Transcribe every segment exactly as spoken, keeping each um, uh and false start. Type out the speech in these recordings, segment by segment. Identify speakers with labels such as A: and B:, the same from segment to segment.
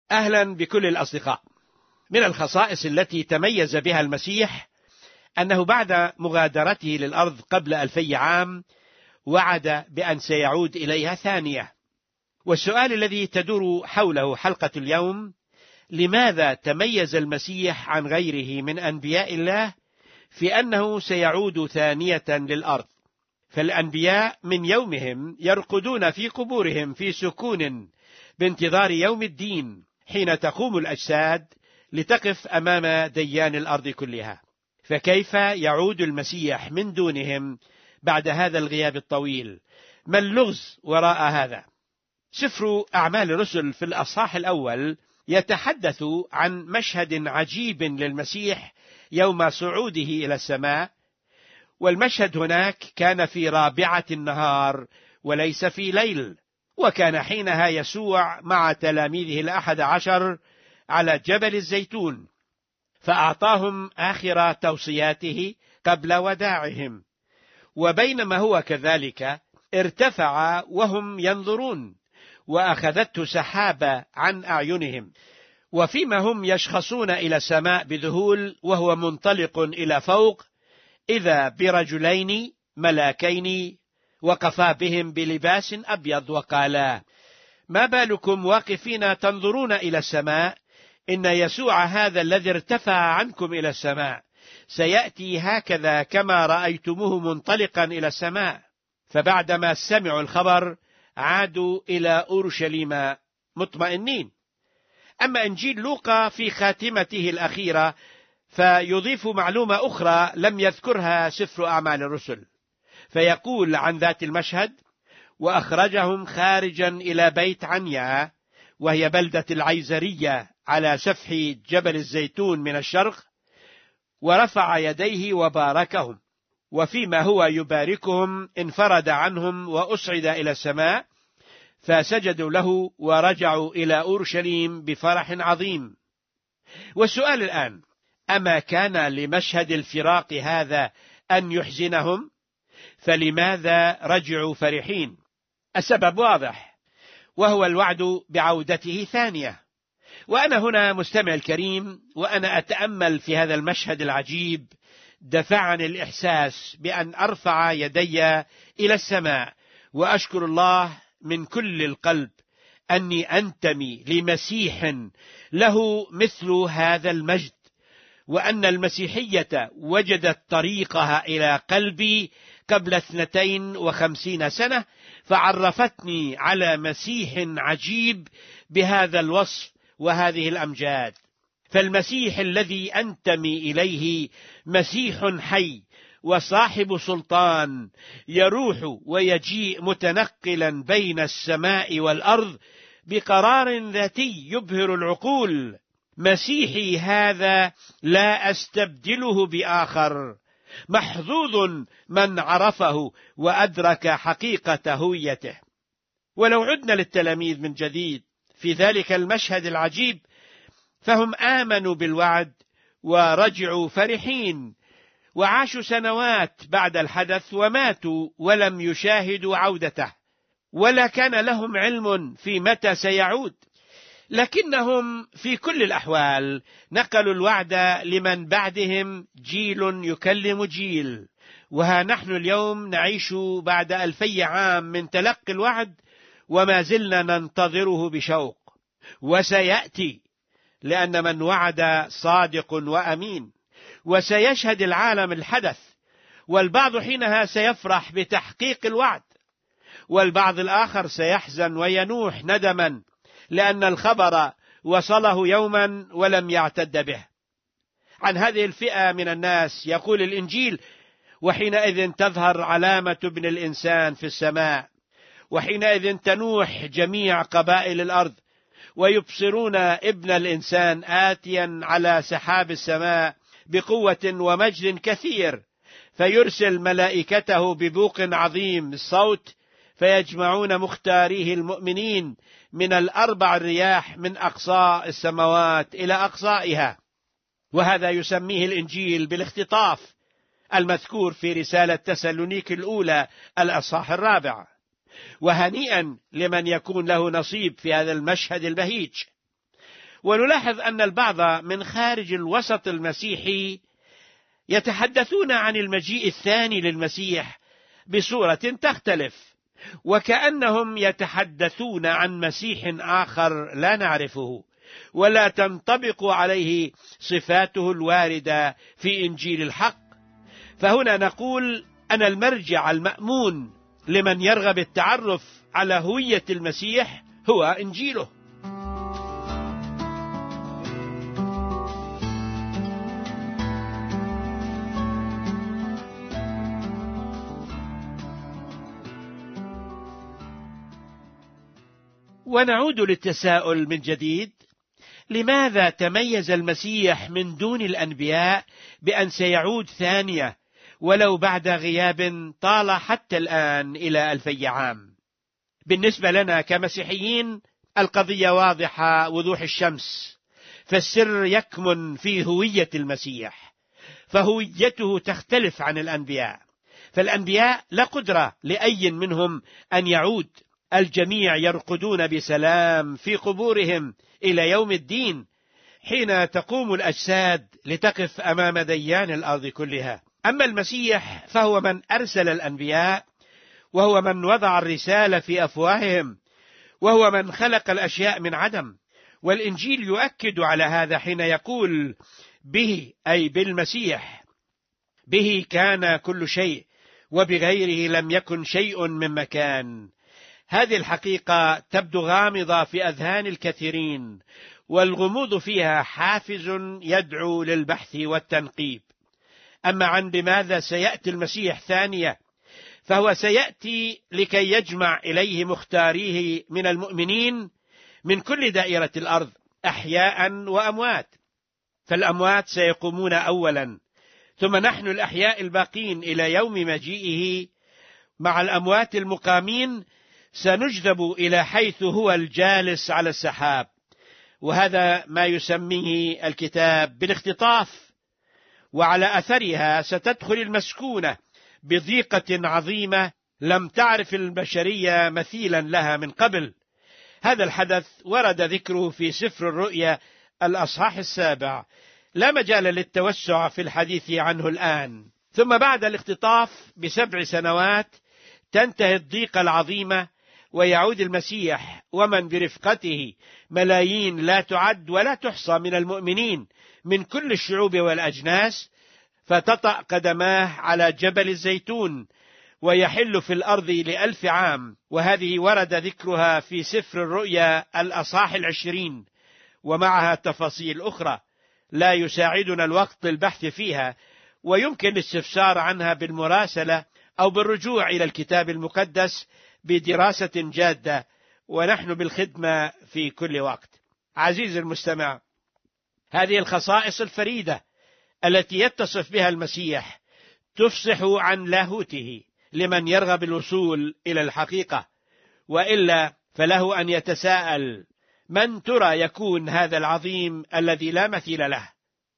A: أهلا بكل الأصدقاء. من الخصائص التي تميز بها المسيح أنه بعد مغادرته للأرض قبل ألفي عام وعد بأن سيعود إليها ثانية. والسؤال الذي تدور حوله حلقة اليوم: لماذا تميز المسيح عن غيره من أنبياء الله في أنه سيعود ثانية للأرض؟ فالأنبياء من يومهم يرقدون في قبورهم في سكون بانتظار يوم الدين حين تقوم الأجساد لتقف أمام ديان الأرض كلها، فكيف يعود المسيح من دونهم بعد هذا الغياب الطويل؟ ما اللغز وراء هذا؟ سفر أعمال الرسل في الأصحاح الأول يتحدث عن مشهد عجيب للمسيح يوم صعوده إلى السماء، والمشهد هناك كان في رابعة النهار وليس في ليل، وكان حينها يسوع مع تلاميذه الأحد عشر على جبل الزيتون، فأعطاهم آخر توصياته قبل وداعهم. وبينما هو كذلك ارتفع وهم ينظرون، وأخذته سحابة عن أعينهم، وفيما هم يشخصون إلى السماء بذهول وهو منطلق إلى فوق، إذا برجلين ملاكين وقفا بهم بلباس أبيض وقالا: ما بالكم واقفين تنظرون إلى السماء؟ إن يسوع هذا الذي ارتفع عنكم إلى السماء سيأتي هكذا كما رأيتموه منطلقا إلى السماء. فبعدما سمعوا الخبر عادوا إلى أورشليم مطمئنين. أما إنجيل لوقا في خاتمته الأخيرة فيضيف معلومة أخرى لم يذكرها سفر أعمال الرسل، فيقول عن ذات المشهد: وأخرجهم خارجا إلى بيت عنيا، وهي بلدة العيزرية على سفح جبل الزيتون من الشرق، ورفع يديه وباركهم، وفيما هو يباركهم انفرد عنهم وأصعد إلى السماء، فسجدوا له ورجعوا إلى أورشليم بفرح عظيم. والسؤال الآن: أما كان لمشهد الفراق هذا أن يحزنهم؟ فلماذا رجعوا فرحين؟ السبب واضح، وهو الوعد بعودته ثانية. وأنا هنا مستمع الكريم وأنا أتأمل في هذا المشهد العجيب، دفعني الإحساس بأن أرفع يدي إلى السماء وأشكر الله من كل القلب أني أنتمي لمسيح له مثل هذا المجد، وأن المسيحية وجدت طريقها إلى قلبي قبل اثنتين وخمسين سنة، فعرفتني على مسيح عجيب بهذا الوصف وهذه الأمجاد. فالمسيح الذي أنتمي إليه مسيح حي وصاحب سلطان، يروح ويجيء متنقلا بين السماء والأرض بقرار ذاتي يبهر العقول. مسيحي هذا لا أستبدله بآخر. محظوظ من عرفه وأدرك حقيقة هويته. ولو عدنا للتلاميذ من جديد في ذلك المشهد العجيب، فهم آمنوا بالوعد ورجعوا فرحين، وعاشوا سنوات بعد الحدث وماتوا ولم يشاهدوا عودته، ولا كان لهم علم في متى سيعود. لكنهم في كل الأحوال نقلوا الوعد لمن بعدهم، جيل يكلم جيل. وها نحن اليوم نعيش بعد ألفي عام من تلقي الوعد، وما زلنا ننتظره بشوق. وسيأتي، لأن من وعد صادق وأمين. وسيشهد العالم الحدث، والبعض حينها سيفرح بتحقيق الوعد، والبعض الآخر سيحزن وينوح ندما لأن الخبر وصله يوما ولم يعتد به. عن هذه الفئة من الناس يقول الإنجيل: وحينئذ تظهر علامة ابن الإنسان في السماء، وحينئذ تنوح جميع قبائل الأرض، ويبصرون ابن الإنسان آتيا على سحاب السماء بقوة ومجد كثير، فيرسل ملائكته ببوق عظيم الصوت، فيجمعون مختاريه المؤمنين من الأربع الرياح من أقصاء السماوات إلى أقصائها. وهذا يسميه الإنجيل بالاختطاف المذكور في رسالة تسالونيك الأولى الأصحاح الرابع. وهنيئا لمن يكون له نصيب في هذا المشهد البهيج. ونلاحظ أن البعض من خارج الوسط المسيحي يتحدثون عن المجيء الثاني للمسيح بصورة تختلف، وكأنهم يتحدثون عن مسيح آخر لا نعرفه ولا تنطبق عليه صفاته الواردة في إنجيل الحق. فهنا نقول أن المرجع المأمون لمن يرغب التعرف على هوية المسيح هو إنجيله. ونعود للتساؤل من جديد: لماذا تميز المسيح من دون الأنبياء بأن سيعود ثانية ولو بعد غياب طال حتى الآن إلى ألفي عام؟ بالنسبة لنا كمسيحيين القضية واضحة وضوح الشمس، فالسر يكمن في هوية المسيح، فهويته تختلف عن الأنبياء. فالأنبياء لا قدرة لأي منهم أن يعود، الجميع يرقدون بسلام في قبورهم إلى يوم الدين حين تقوم الأجساد لتقف أمام ديان الأرض كلها. أما المسيح فهو من أرسل الأنبياء، وهو من وضع الرسالة في أفواههم، وهو من خلق الأشياء من عدم. والإنجيل يؤكد على هذا حين يقول به، أي بالمسيح، به كان كل شيء وبغيره لم يكن شيء من مكان. هذه الحقيقة تبدو غامضة في أذهان الكثيرين، والغموض فيها حافز يدعو للبحث والتنقيب. أما عن لماذا سيأتي المسيح ثانية، فهو سيأتي لكي يجمع إليه مختاريه من المؤمنين من كل دائرة الأرض، أحياء وأموات. فالأموات سيقومون أولا، ثم نحن الأحياء الباقين إلى يوم مجيئه مع الأموات المقامين سنجذب إلى حيث هو الجالس على السحاب. وهذا ما يسميه الكتاب بالاختطاف. وعلى أثرها ستدخل المسكونة بضيقة عظيمة لم تعرف البشرية مثيلا لها من قبل. هذا الحدث ورد ذكره في سفر الرؤيا الأصحاح السابع، لا مجال للتوسع في الحديث عنه الآن. ثم بعد الاختطاف بسبع سنوات تنتهي الضيقة العظيمة، ويعود المسيح ومن برفقته ملايين لا تعد ولا تحصى من المؤمنين من كل الشعوب والأجناس، فتطأ قدماه على جبل الزيتون ويحل في الأرض لألف عام. وهذه ورد ذكرها في سفر الرؤيا الأصحاح العشرين، ومعها تفاصيل أخرى لا يساعدنا الوقت للبحث فيها، ويمكن الاستفسار عنها بالمراسلة أو بالرجوع إلى الكتاب المقدس بدراسة جادة، ونحن بالخدمة في كل وقت. عزيزي المستمع، هذه الخصائص الفريدة التي يتصف بها المسيح تفصح عن لاهوته لمن يرغب الوصول إلى الحقيقة، وإلا فله أن يتساءل: من ترى يكون هذا العظيم الذي لا مثيل له؟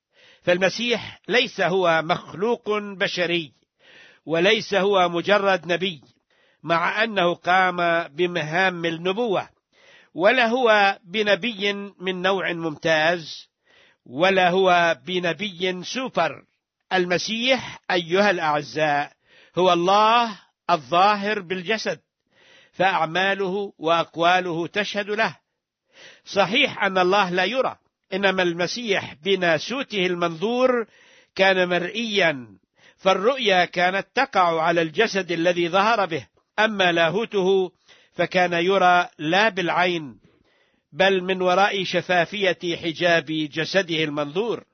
A: فالمسيح ليس هو مخلوق بشري، وليس هو مجرد نبي مع أنه قام بمهام النبوة، ولا هو بنبي من نوع ممتاز، ولا هو بنبي سوبر. المسيح أيها الأعزاء هو الله الظاهر بالجسد، فأعماله وأقواله تشهد له. صحيح أن الله لا يرى، إنما المسيح بناسوته المنظور كان مرئيا، فالرؤيا كانت تقع على الجسد الذي ظهر به. أما لاهوته فكان يرى لا بالعين، بل من وراء شفافية حجاب جسده المنظور.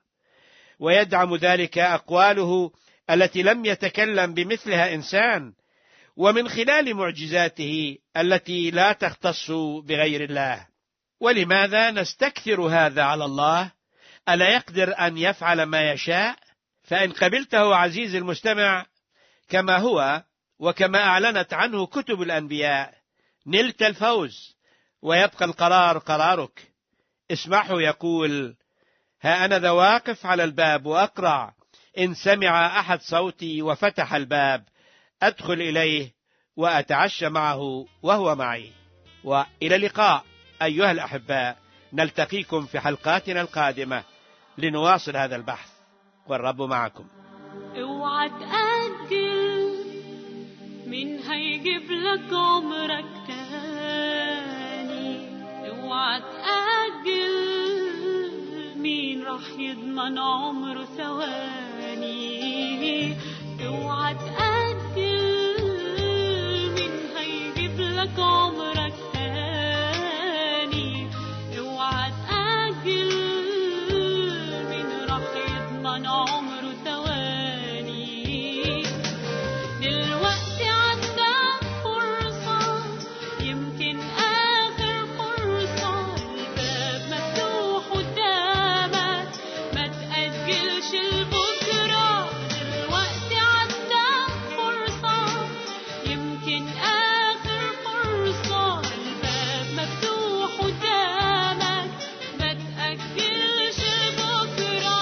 A: ويدعم ذلك أقواله التي لم يتكلم بمثلها إنسان، ومن خلال معجزاته التي لا تختص بغير الله. ولماذا نستكثر هذا على الله؟ ألا يقدر أن يفعل ما يشاء؟ فإن قبلته عزيزي المستمع كما هو وكما أعلنت عنه كتب الأنبياء نلت الفوز، ويبقى القرار قرارك. اسمعه يقول: ها أنا ذا واقف على الباب وأقرع، إن سمع أحد صوتي وفتح الباب أدخل إليه وأتعشى معه وهو معي. وإلى اللقاء أيها الأحباء نلتقيكم في حلقاتنا القادمة لنواصل هذا البحث، والرب معكم.
B: اوعى تأجل، مين هيجيب لك عمرك تاني؟ اوعى تأجل، مين راح يضمن عمره ثواني؟ اوعى تأجل، مين هيجيب لك عمرك تاني؟ اوعى تأجل، مين راح يضمن عمره ثواني؟ دلوقتي عندك فرصة، يمكن آخر فرصة، الباب مفتوح قدامك، ما تأجلش لبكرة. دلوقتي عندك فرصة، يمكن آخر فرصة، الباب مفتوح قدامك، ما تأجلش لبكرة.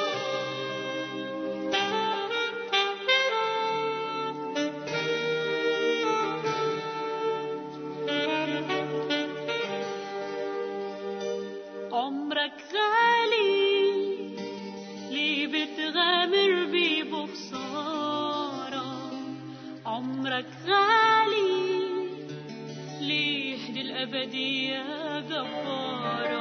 B: عمرك غالي، ليه بتغامر بيه بخسارة؟ عمرك غالي، ليه دي الأبدية جبارة؟